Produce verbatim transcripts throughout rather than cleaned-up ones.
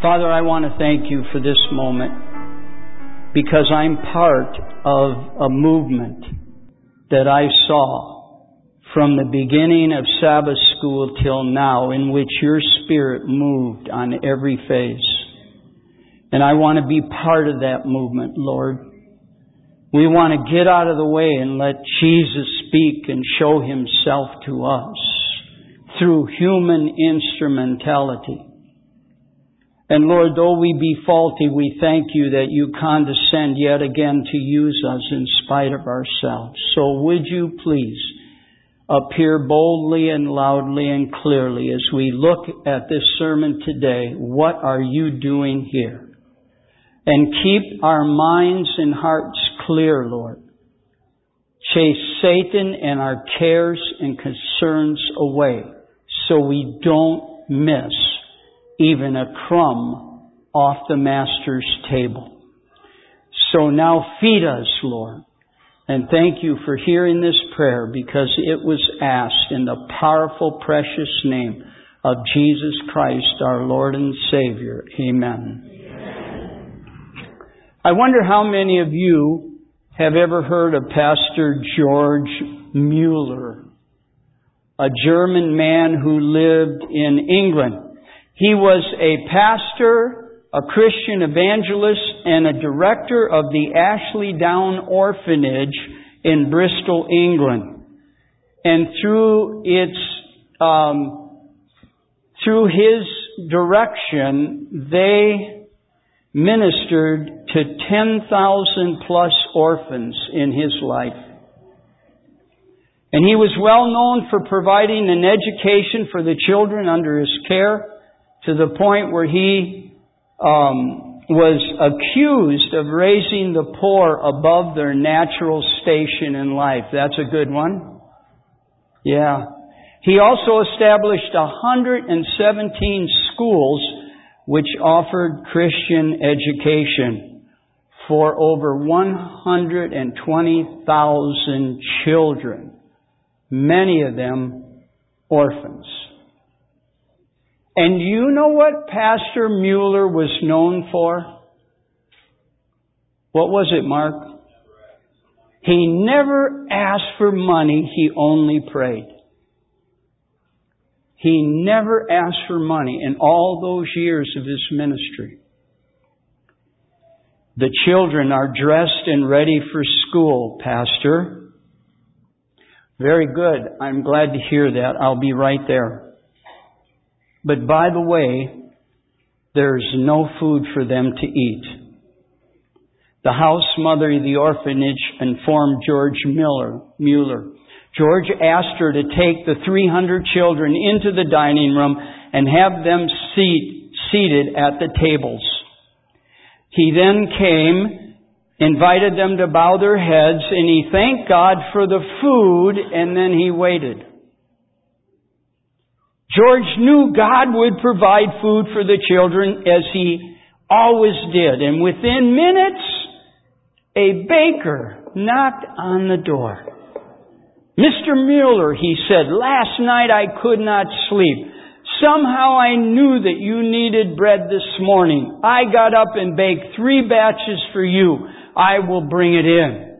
Father, I want to thank you for this moment because I'm part of a movement that I saw from the beginning of Sabbath school till now, in which your Spirit moved on every face. And I want to be part of that movement, Lord. We want to get out of the way and let Jesus speak and show Himself to us through human instrumentality. And Lord, though we be faulty, we thank you that you condescend yet again to use us in spite of ourselves. So would you please appear boldly and loudly and clearly as we look at this sermon today. What are you doing here? And keep our minds and hearts clear, Lord. Chase Satan and our cares and concerns away so we don't miss even a crumb off the Master's table. So now feed us, Lord. And thank you for hearing this prayer because it was asked in the powerful, precious name of Jesus Christ, our Lord and Savior. Amen. I wonder how many of you have ever heard of Pastor George Mueller, a German man who lived in England. He was a pastor, a Christian evangelist, and a director of the Ashley Down Orphanage in Bristol, England. And through its, um, through his direction, they ministered to ten thousand plus orphans in his life. And he was well known for providing an education for the children under his care, to the point where he um, was accused of raising the poor above their natural station in life. That's a good one. Yeah. He also established one hundred seventeen schools which offered Christian education for over one hundred twenty thousand children, many of them orphans. And you know what Pastor Mueller was known for? What was it, Mark? He never asked for money, he only prayed. He never asked for money in all those years of his ministry. The children are dressed and ready for school, Pastor. Very good. I'm glad to hear that. I'll be right there. But by the way, there's no food for them to eat. The house mother of the orphanage informed George Miller, Mueller. George asked her to take the three hundred children into the dining room and have them seat, seated at the tables. He then came, invited them to bow their heads, and he thanked God for the food, and then he waited. George knew God would provide food for the children as He always did. And within minutes, a baker knocked on the door. Mister Mueller, he said, last night I could not sleep. Somehow I knew that you needed bread this morning. I got up and baked three batches for you. I will bring it in.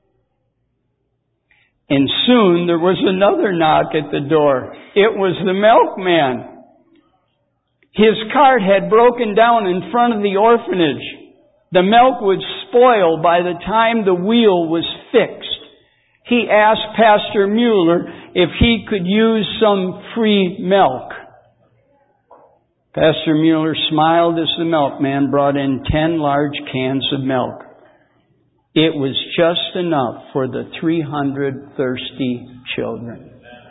And soon there was another knock at the door. It was the milkman. His cart had broken down in front of the orphanage. The milk would spoil by the time the wheel was fixed. He asked Pastor Mueller if he could use some free milk. Pastor Mueller smiled as the milkman brought in ten large cans of milk. It was just enough for the three hundred thirsty children.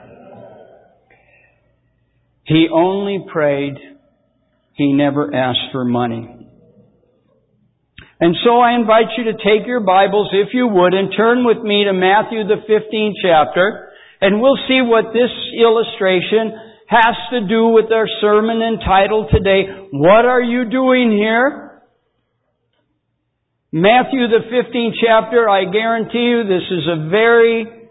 He only prayed. He never asked for money. And so I invite you to take your Bibles, if you would, and turn with me to Matthew the fifteenth chapter, and we'll see what this illustration has to do with our sermon entitled today, What Are You Doing Here? Matthew the fifteenth chapter, I guarantee you this is a very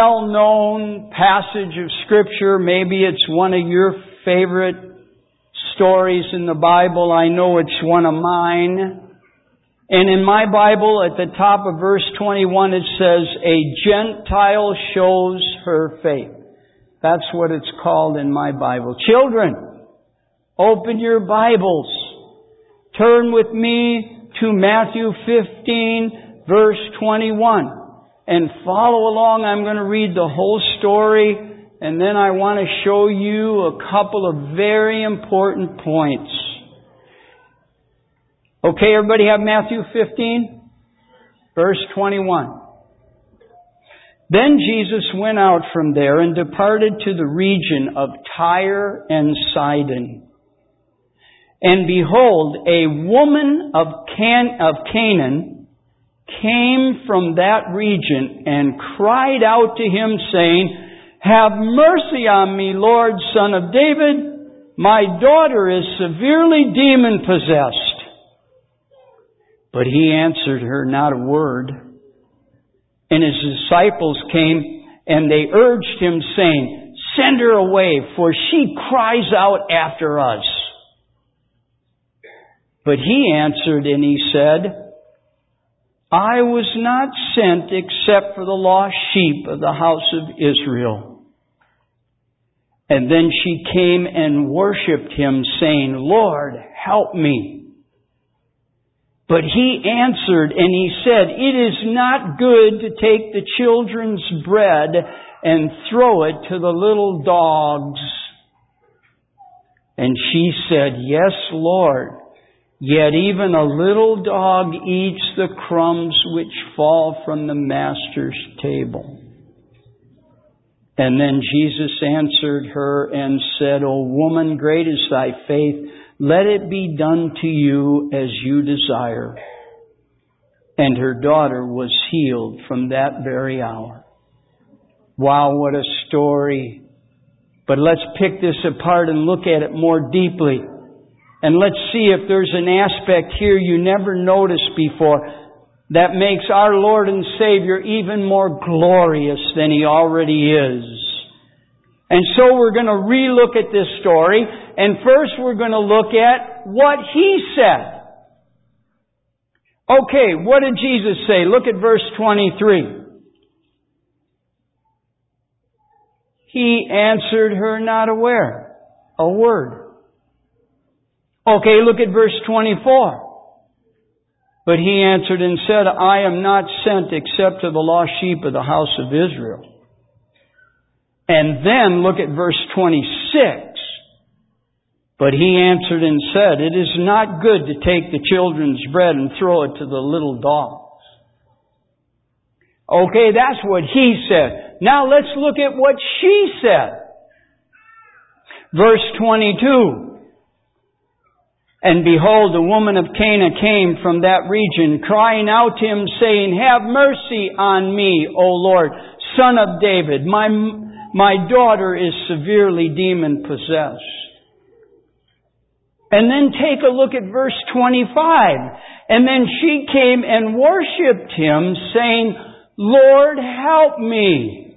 well-known passage of Scripture. Maybe it's one of your favorite stories in the Bible. I know it's one of mine. And in my Bible, at the top of verse twenty-one, it says, a Gentile shows her faith. That's what it's called in my Bible. Children, open your Bibles. Turn with me to Matthew fifteen, verse twenty-one. And follow along. I'm going to read the whole story. And then I want to show you a couple of very important points. Okay, everybody have Matthew fifteen, verse twenty-one. Then Jesus went out from there and departed to the region of Tyre and Sidon. And behold, a woman of, Can- of Canaan came from that region and cried out to him, saying, have mercy on me, Lord, Son of David. My daughter is severely demon-possessed. But he answered her not a word. And his disciples came, and they urged him, saying, send her away, for she cries out after us. But he answered and he said, I was not sent except for the lost sheep of the house of Israel. And then she came and worshipped him, saying, Lord, help me. But he answered and he said, it is not good to take the children's bread and throw it to the little dogs. And she said, yes, Lord, yet even a little dog eats the crumbs which fall from the master's table. And then Jesus answered her and said, O woman, great is thy faith. Let it be done to you as you desire. And her daughter was healed from that very hour. Wow, what a story. But let's pick this apart and look at it more deeply. And let's see if there's an aspect here you never noticed before that makes our Lord and Savior even more glorious than He already is. And so we're going to re-look at this story. And first we're going to look at what He said. Okay, what did Jesus say? Look at verse twenty-three. He answered her not aware. A word. Okay, look at verse twenty-four. But he answered and said, I am not sent except to the lost sheep of the house of Israel. And then look at verse twenty-six. But he answered and said, it is not good to take the children's bread and throw it to the little dogs. Okay, that's what he said. Now let's look at what she said. Verse twenty-two. And behold, a woman of Cana came from that region, crying out to him, saying, have mercy on me, O Lord, Son of David. My, my daughter is severely demon-possessed. And then take a look at verse twenty-five. And then she came and worshipped him, saying, Lord, help me.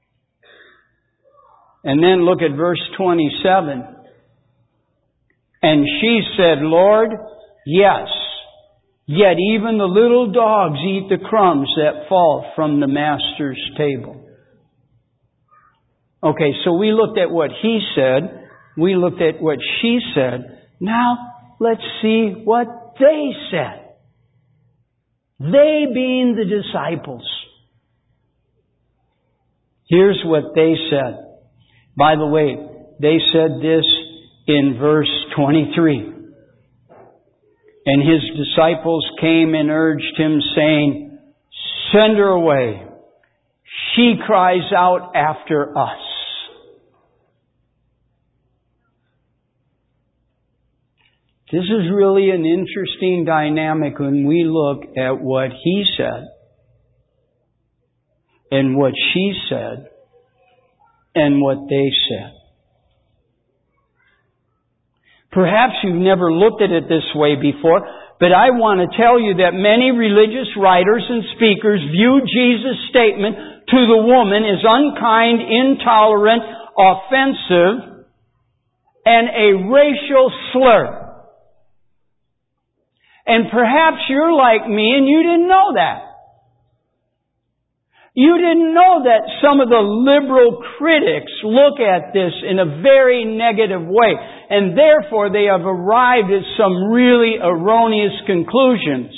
And then look at verse twenty-seven. And she said, Lord, yes, yet even the little dogs eat the crumbs that fall from the master's table. Okay, so we looked at what he said. We looked at what she said. Now, let's see what they said. They being the disciples. Here's what they said. By the way, they said this in verse twenty-three. And his disciples came and urged him, saying, send her away. She cries out after us. This is really an interesting dynamic when we look at what he said and what she said and what they said. Perhaps you've never looked at it this way before, but I want to tell you that many religious writers and speakers view Jesus' statement to the woman as unkind, intolerant, offensive, and a racial slur. And perhaps you're like me and you didn't know that. You didn't know that some of the liberal critics look at this in a very negative way, and therefore they have arrived at some really erroneous conclusions.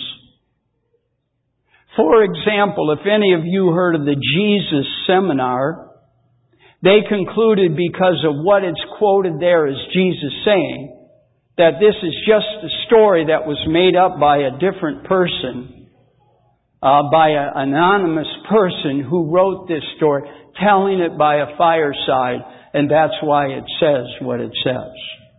For example, if any of you heard of the Jesus Seminar, they concluded because of what is quoted there as Jesus saying, that this is just a story that was made up by a different person, uh, by an anonymous person who wrote this story, telling it by a fireside, and that's why it says what it says.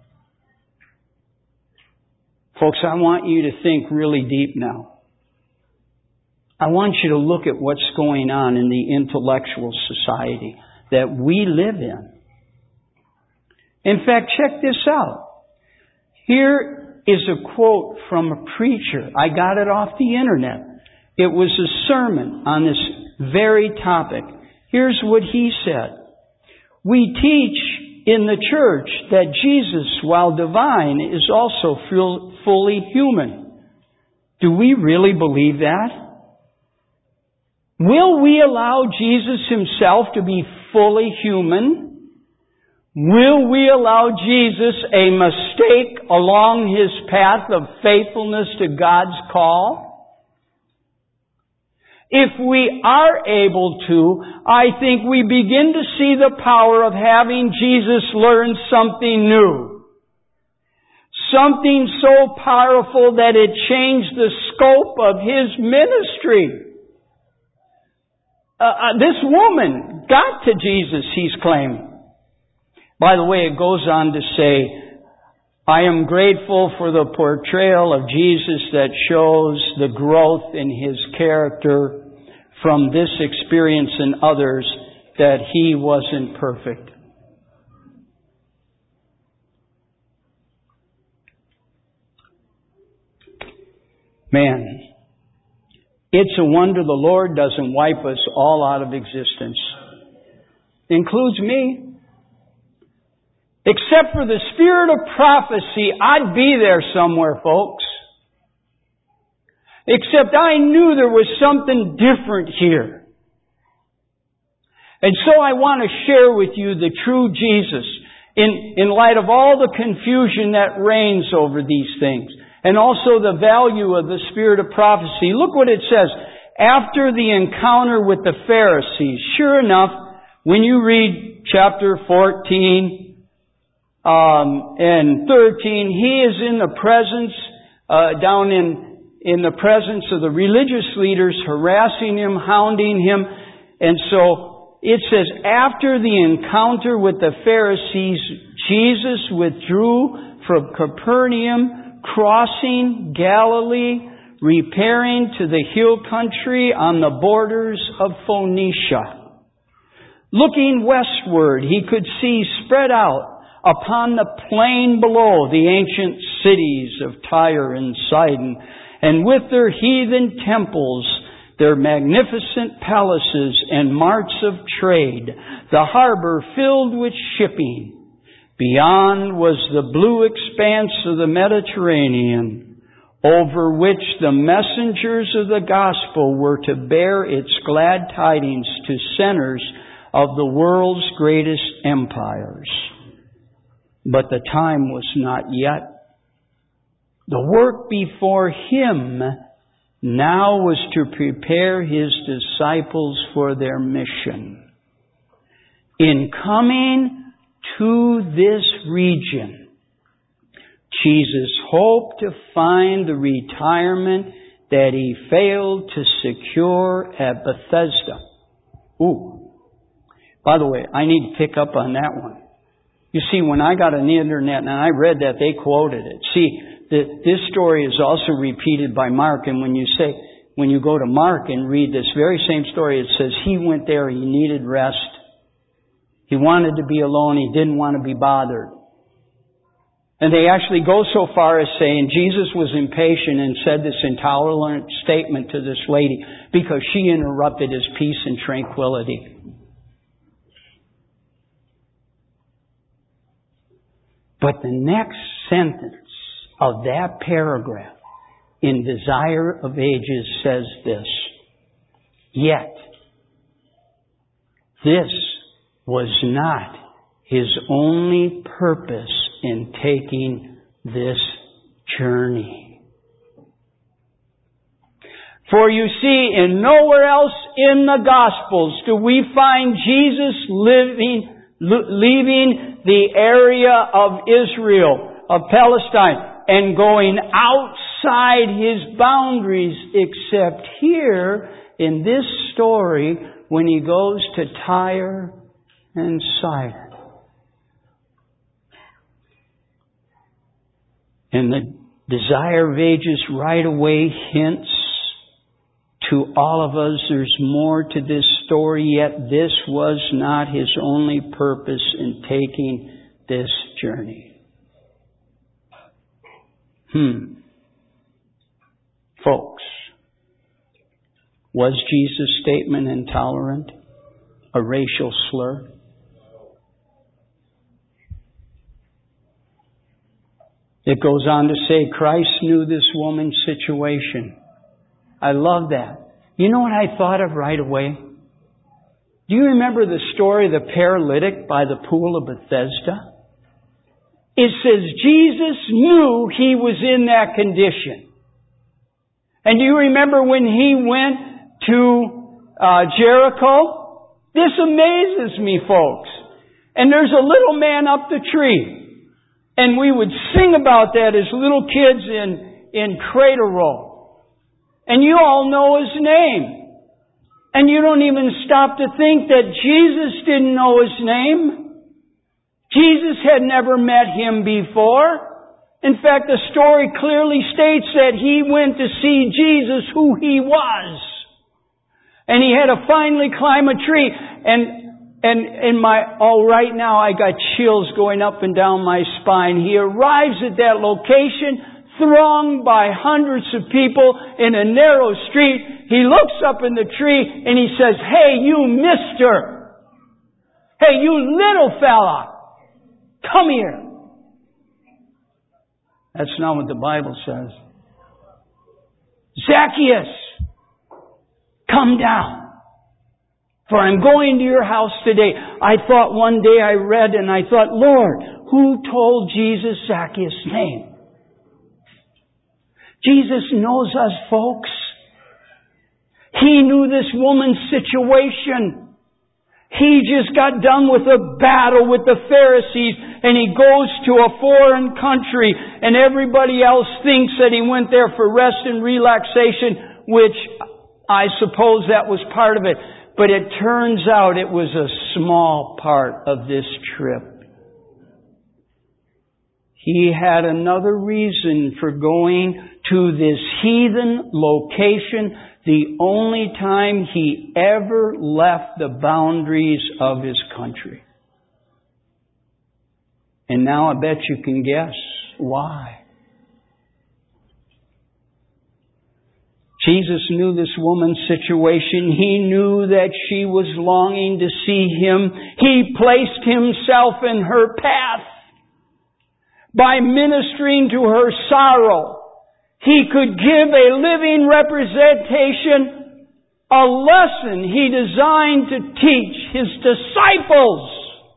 Folks, I want you to think really deep now. I want you to look at what's going on in the intellectual society that we live in. In fact, check this out. Here is a quote from a preacher. I got it off the internet. It was a sermon on this very topic. Here's what he said. We teach in the church that Jesus, while divine, is also fully human. Do we really believe that? Will we allow Jesus himself to be fully human? Will we allow Jesus a mistake along his path of faithfulness to God's call? If we are able to, I think we begin to see the power of having Jesus learn something new. Something so powerful that it changed the scope of his ministry. Uh, uh, this woman got to Jesus, he's claiming. By the way, it goes on to say, I am grateful for the portrayal of Jesus that shows the growth in his character from this experience and others, that he wasn't perfect. Man, it's a wonder the Lord doesn't wipe us all out of existence. Includes me. Except for the spirit of prophecy, I'd be there somewhere, folks. Except I knew there was something different here. And so I want to share with you the true Jesus in, in light of all the confusion that reigns over these things. And also the value of the spirit of prophecy. Look what it says. After the encounter with the Pharisees, sure enough, when you read chapter fourteen, Um, and thirteen, he is in the presence, uh, down in, in the presence of the religious leaders, harassing him, hounding him. And so it says, after the encounter with the Pharisees, Jesus withdrew from Capernaum, crossing Galilee, repairing to the hill country on the borders of Phoenicia. Looking westward, he could see spread out upon the plain below the ancient cities of Tyre and Sidon, and with their heathen temples, their magnificent palaces and marts of trade, the harbor filled with shipping. Beyond was the blue expanse of the Mediterranean, over which the messengers of the gospel were to bear its glad tidings to centers of the world's greatest empires. But the time was not yet. The work before him now was to prepare his disciples for their mission. In coming to this region, Jesus hoped to find the retirement that he failed to secure at Bethesda. Ooh. By the way, I need to pick up on that one. You see, when I got on the internet and I read that, they quoted it. See, the, this story is also repeated by Mark. And when you say, when you go to Mark and read this very same story, it says he went there, he needed rest. He wanted to be alone. He didn't want to be bothered. And they actually go so far as saying Jesus was impatient and said this intolerant statement to this lady because she interrupted his peace and tranquility. But the next sentence of that paragraph in Desire of Ages says this: yet this was not His only purpose in taking this journey. For you see, in nowhere else in the Gospels do we find Jesus living, leaving the area of Israel, of Palestine, and going outside His boundaries, except here in this story when He goes to Tyre and Sidon. And the Desire of Ages right away hints to all of us there's more to this story, yet this was not His only purpose in taking this journey. Hmm. Folks, was Jesus' statement intolerant? A racial slur? It goes on to say Christ knew this woman's situation. I love that. You know what I thought of right away? Do you remember the story of the paralytic by the pool of Bethesda? It says Jesus knew he was in that condition. And do you remember when he went to uh, Jericho? This amazes me, folks. And there's a little man up the tree. And we would sing about that as little kids in, in Cradle Roll. And you all know his name. And you don't even stop to think that Jesus didn't know his name. Jesus had never met him before. In fact, the story clearly states that he went to see Jesus, who he was. And he had to finally climb a tree. And And in my, oh, right now I got chills going up and down my spine. He arrives at that location, thronged by hundreds of people in a narrow street. He looks up in the tree and he says, "Hey, you mister! Hey, you little fella! Come here!" That's not what the Bible says. "Zacchaeus, come down. For I'm going to your house today." I thought one day I read and I thought, Lord, who told Jesus Zacchaeus' name? Jesus knows us, folks. He knew this woman's situation. He just got done with a battle with the Pharisees and he goes to a foreign country and everybody else thinks that he went there for rest and relaxation, which I suppose that was part of it. But it turns out it was a small part of this trip. He had another reason for going to this heathen location, the only time he ever left the boundaries of his country. And now I bet you can guess why. Jesus knew this woman's situation. He knew that she was longing to see Him. He placed Himself in her path. By ministering to her sorrow, He could give a living representation, a lesson He designed to teach His disciples.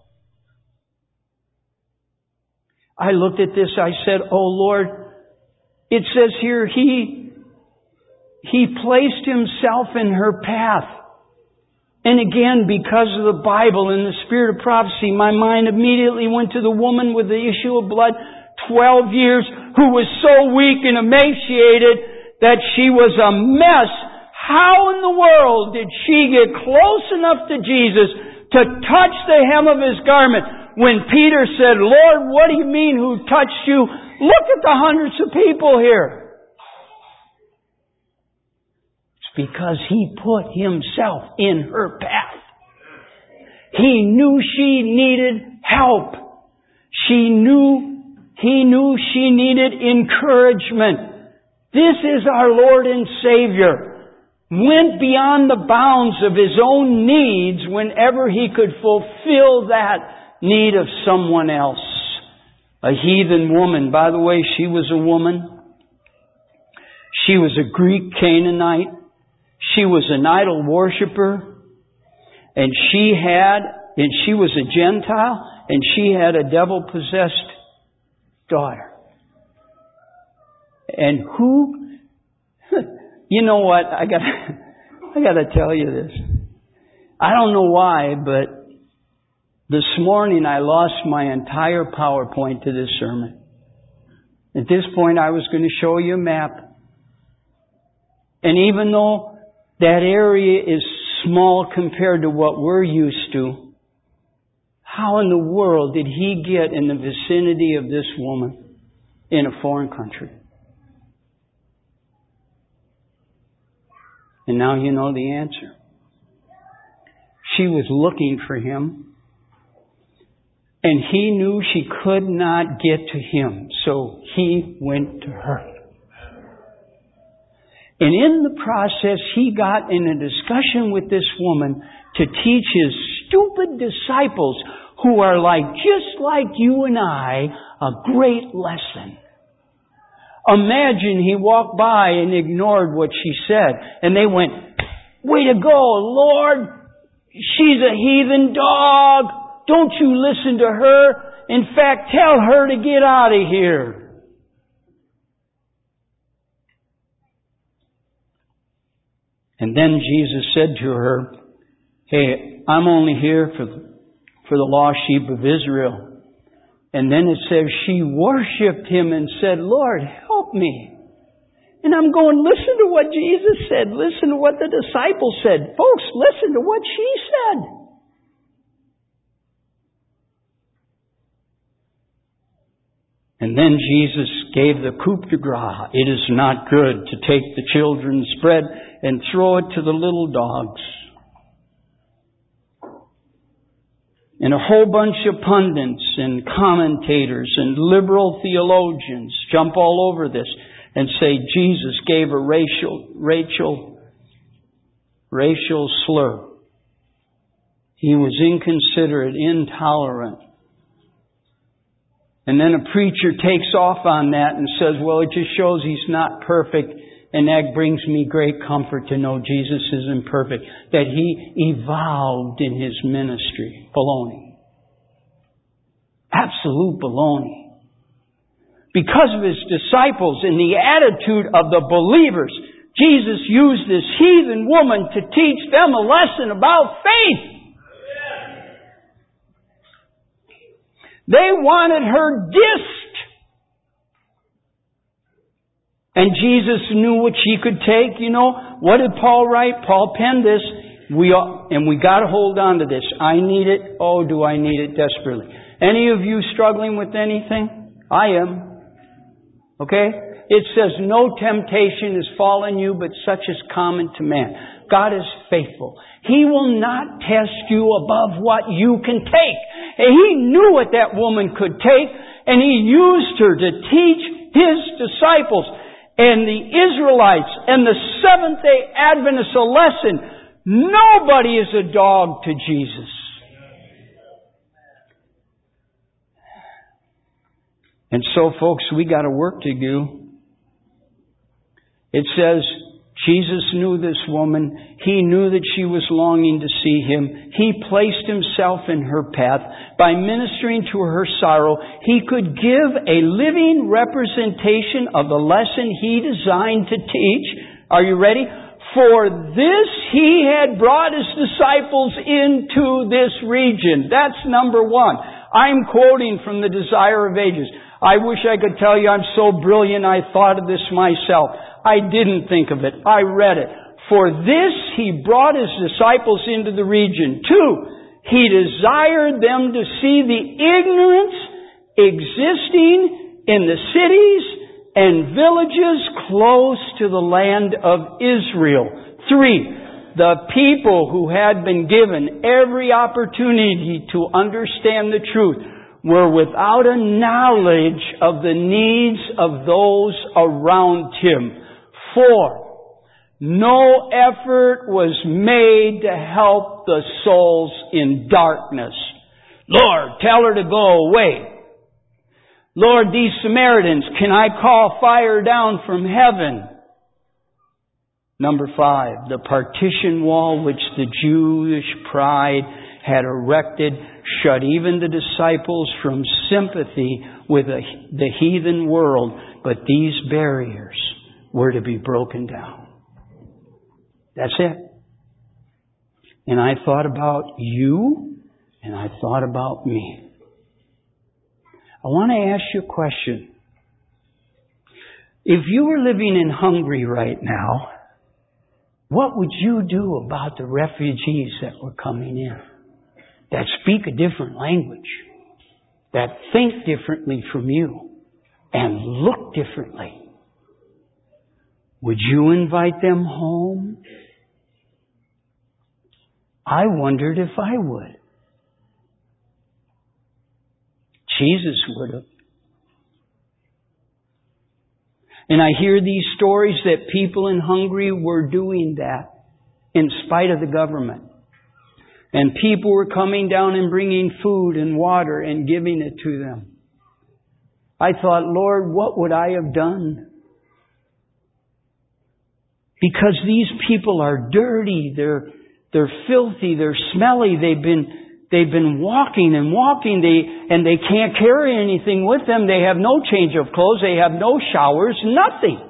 I looked at this, I said, "Oh Lord," it says here, He He placed Himself in her path. And again, because of the Bible and the spirit of prophecy, my mind immediately went to the woman with the issue of blood, twelve years, who was so weak and emaciated that she was a mess. How in the world did she get close enough to Jesus to touch the hem of His garment? When Peter said, "Lord, what do you mean, who touched you? Look at the hundreds of people here." Because He put Himself in her path. He knew she needed help. She knew, He knew she needed encouragement. This is our Lord and Savior. Went beyond the bounds of His own needs whenever He could fulfill that need of someone else. A heathen woman. By the way, she was a woman. She was a Greek Canaanite. She was an idol worshiper. And she had, and she was a Gentile, and she had a devil-possessed daughter. And who, you know what, I got, I got to tell you this. I don't know why, but this morning I lost my entire PowerPoint to this sermon. At this point I was going to show you a map. And even though that area is small compared to what we're used to, how in the world did he get in the vicinity of this woman in a foreign country? And now you know the answer. She was looking for him. And he knew she could not get to him. So he went to her. And in the process, he got in a discussion with this woman to teach his stupid disciples, who are like, just like you and I, a great lesson. Imagine he walked by and ignored what she said. And they went, way to go, Lord. She's a heathen dog. Don't you listen to her. In fact, tell her to get out of here. And then Jesus said to her, hey, I'm only here for, for the lost sheep of Israel. And then it says she worshipped him and said, Lord, help me. And I'm going, listen to what Jesus said. Listen to what the disciples said. Folks, listen to what she said. And then Jesus gave the coup de grace. It is not good to take the children's bread and throw it to the little dogs. And a whole bunch of pundits and commentators and liberal theologians jump all over this and say Jesus gave a racial, racial, racial slur. He was inconsiderate, intolerant. And then a preacher takes off on that and says, well, it just shows he's not perfect. And that brings me great comfort to know Jesus is imperfect. That he evolved in his ministry. Baloney. Absolute baloney. Because of his disciples and the attitude of the believers, Jesus used this heathen woman to teach them a lesson about faith. They wanted her dissed. And Jesus knew what she could take. You know, what did Paul write? Paul penned this. We all, and we got to hold on to this. I need it. Oh, do I need it desperately. Any of you struggling with anything? I am. Okay? It says, no temptation has fallen you, but such is common to man. God is faithful. He will not test you above what you can take. And he knew what that woman could take, and he used her to teach his disciples and the Israelites and the Seventh-day Adventists a lesson. Nobody is a dog to Jesus. And so, folks, we got a work to do. It says, Jesus knew this woman. He knew that she was longing to see him. He placed himself in her path. By ministering to her sorrow, he could give a living representation of the lesson he designed to teach. Are you ready? For this he had brought his disciples into this region. That's number one. I'm quoting from the Desire of Ages. I wish I could tell you I'm so brilliant I thought of this myself. I didn't think of it. I read it. For this he brought his disciples into the region. Two, he desired them to see the ignorance existing in the cities and villages close to the land of Israel. Three, the people who had been given every opportunity to understand the truth were without a knowledge of the needs of those around him. Four, no effort was made to help the souls in darkness. Lord, tell her to go away. Lord, these Samaritans, can I call fire down from heaven? Number five, the partition wall which the Jewish pride had erected shut even the disciples from sympathy with the, the heathen world, but these barriers were to be broken down. That's it. And I thought about you, and I thought about me. I want to ask you a question. If you were living in Hungary right now, what would you do about the refugees that were coming in? That speak a different language, that think differently from you, and look differently. Would you invite them home? I wondered if I would. Jesus would have. And I hear these stories that people in Hungary were doing that in spite of the government. And people were coming down and bringing food and water and giving it to them. I thought, Lord, what would I have done? Because these people are dirty, they're they're filthy, they're smelly, they've been they've been walking and walking, they and they can't carry anything with them, they have no change of clothes, they have no showers, nothing.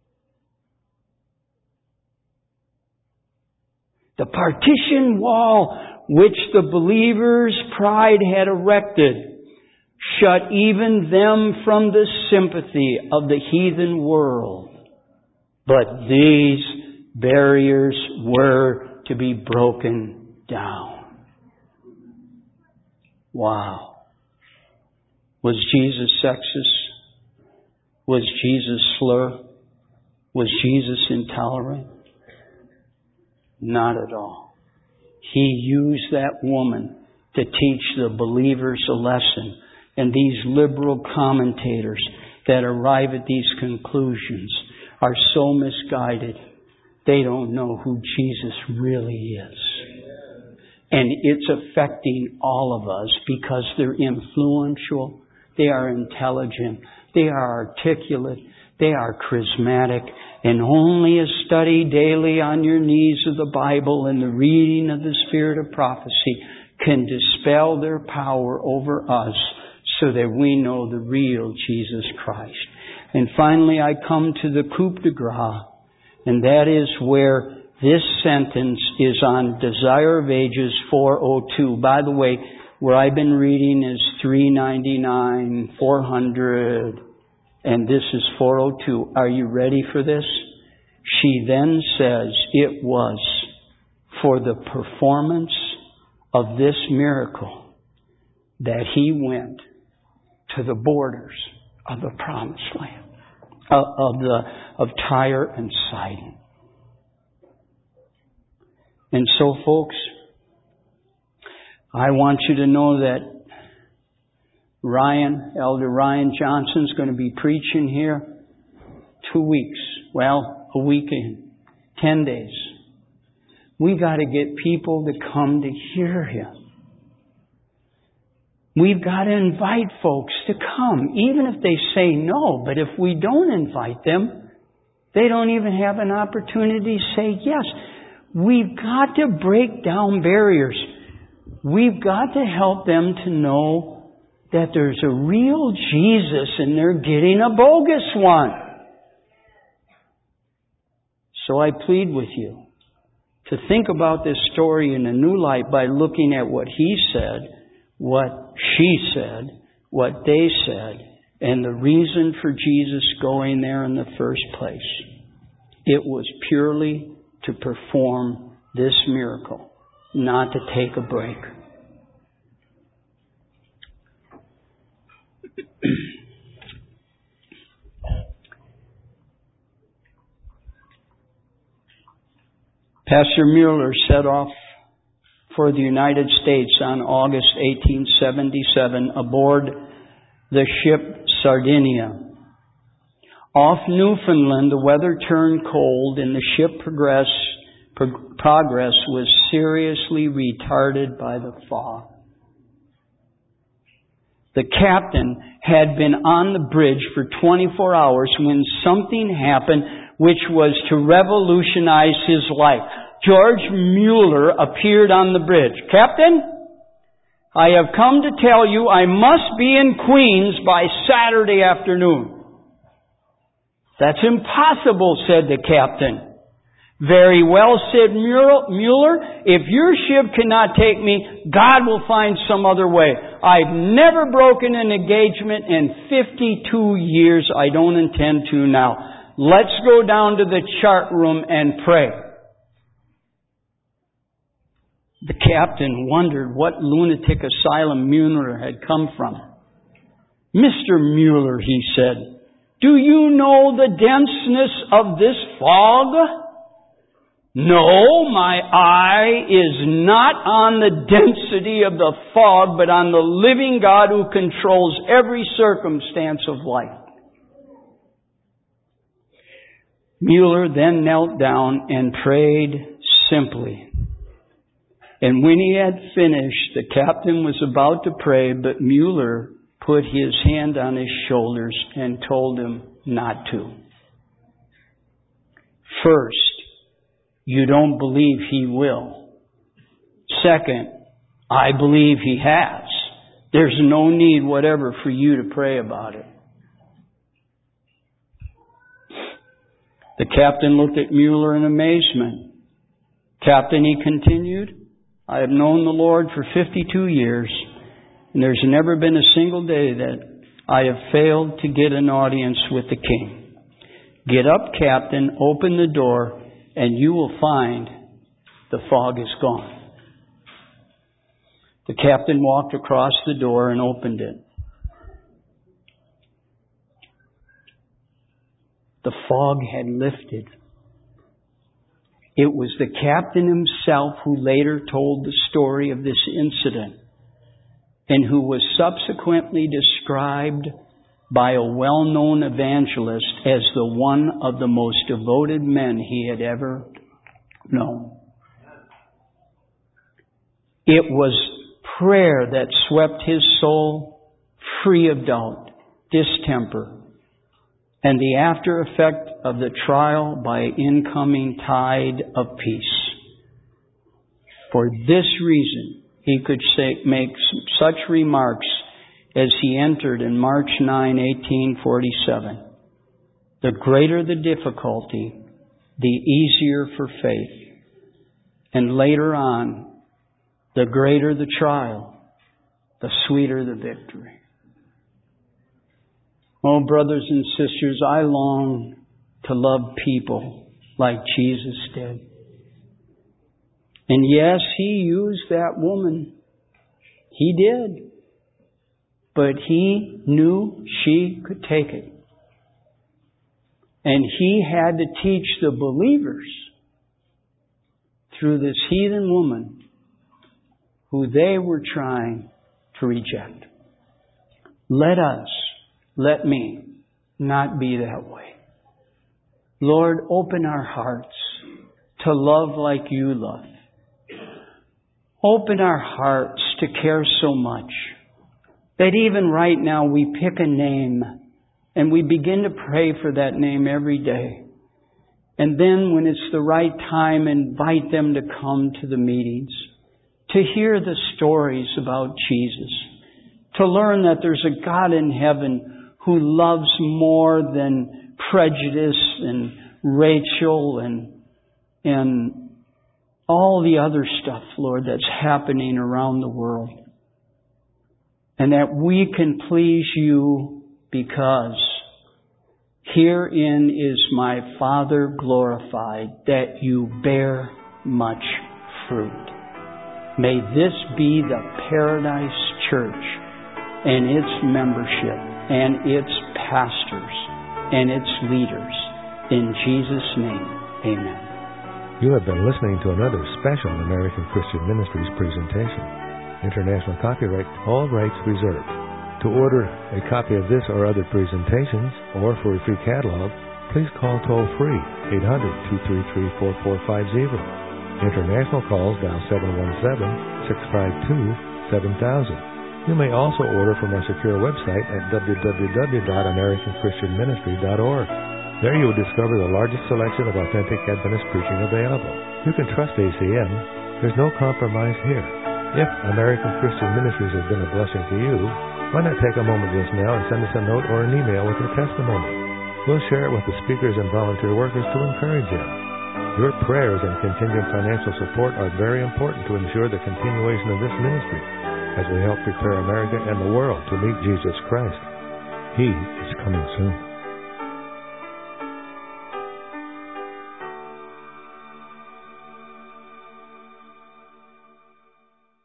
The partition wall which the believers' pride had erected shut even them from the sympathy of the heathen world. But these barriers were to be broken down. Wow. Was Jesus sexist? Was Jesus slur? Was Jesus intolerant? Not at all. He used that woman to teach the believers a lesson. And these liberal commentators that arrive at these conclusions are so misguided. They don't know who Jesus really is. And it's affecting all of us because they're influential, they are intelligent, they are articulate, they are charismatic, and only a study daily on your knees of the Bible and the reading of the Spirit of prophecy can dispel their power over us so that we know the real Jesus Christ. And finally, I come to the coup de grace, and that is where this sentence is on Desire of Ages four oh two. By the way, where I've been reading is three ninety-nine, four hundred, and this is four oh two. Are you ready for this? She then says it was for the performance of this miracle that he went to the borders of the Promised Land, of, of the of Tyre and Sidon. And so, folks, I want you to know that Ryan, Elder Ryan Johnson, is going to be preaching here two weeks. Well, a weekend, ten days. We got to get people to come to hear him. We've got to invite folks to come, even if they say no. But if we don't invite them, they don't even have an opportunity to say yes. We've got to break down barriers. We've got to help them to know that there's a real Jesus and they're getting a bogus one. So I plead with you to think about this story in a new light by looking at what he said, what she said, what they said, and the reason for Jesus going there in the first place. It was purely to perform this miracle, not to take a break. Pastor Mueller set off for the United States on August eighteen seventy-seven aboard the ship Sardinia. Off Newfoundland, the weather turned cold and the ship progress, pro- progress was seriously retarded by the fog. The captain had been on the bridge for twenty-four hours when something happened which was to revolutionize his life. George Mueller appeared on the bridge. "Captain, I have come to tell you I must be in Queens by Saturday afternoon." "That's impossible," said the captain. "Very well," said Mueller. "If your ship cannot take me, God will find some other way. I've never broken an engagement in fifty-two years. I don't intend to now. Let's go down to the chart room and pray." The captain wondered what lunatic asylum Mueller had come from. "Mister Mueller," he said, "do you know the denseness of this fog?" "No, my eye is not on the density of the fog, but on the living God who controls every circumstance of life." Mueller then knelt down and prayed simply. And when he had finished, the captain was about to pray, but Mueller put his hand on his shoulders and told him not to. First, you don't believe he will. Second, I believe he has. There's no need whatever for you to pray about it. The captain looked at Mueller in amazement. "Captain," he continued, "I have known the Lord for fifty-two years, and there's never been a single day that I have failed to get an audience with the king. Get up, Captain, open the door, and you will find the fog is gone." The captain walked across the door and opened it. The fog had lifted. It was the captain himself who later told the story of this incident, and who was subsequently described by a well-known evangelist as the one of the most devoted men he had ever known. It was prayer that swept his soul free of doubt, distemper, and the after effect of the trial by incoming tide of peace. For this reason, he could say, make such remarks as he entered in March ninth, eighteen forty-seven. The greater the difficulty, the easier for faith. And later on, the greater the trial, the sweeter the victory. Oh, brothers and sisters, I long to love people like Jesus did. And yes, He used that woman. He did. But He knew she could take it. And He had to teach the believers through this heathen woman who they were trying to reject. Let us, let me not be that way. Lord, open our hearts to love like You love. Open our hearts to care so much that even right now we pick a name and we begin to pray for that name every day. And then when it's the right time, invite them to come to the meetings, to hear the stories about Jesus, to learn that there's a God in heaven who loves more than prejudice and Rachel and and all the other stuff, Lord, that's happening around the world. And that we can please You because herein is My Father glorified, that you bear much fruit. May this be the Paradise Church and its membership and its pastors and its leaders. In Jesus' name, amen. You have been listening to another special American Christian Ministries presentation. International copyright, all rights reserved. To order a copy of this or other presentations, or for a free catalog, please call toll-free eight hundred, two three three, four four five zero. International calls dial seven one seven, six five two, seven thousand. You may also order from our secure website at w w w dot american christian ministry dot org. There you will discover the largest selection of authentic Adventist preaching available. You can trust A C M. There's no compromise here. If American Christian Ministries has been a blessing to you, why not take a moment just now and send us a note or an email with your testimony? We'll share it with the speakers and volunteer workers to encourage you. Your prayers and contingent financial support are very important to ensure the continuation of this ministry as we help prepare America and the world to meet Jesus Christ. He is coming soon.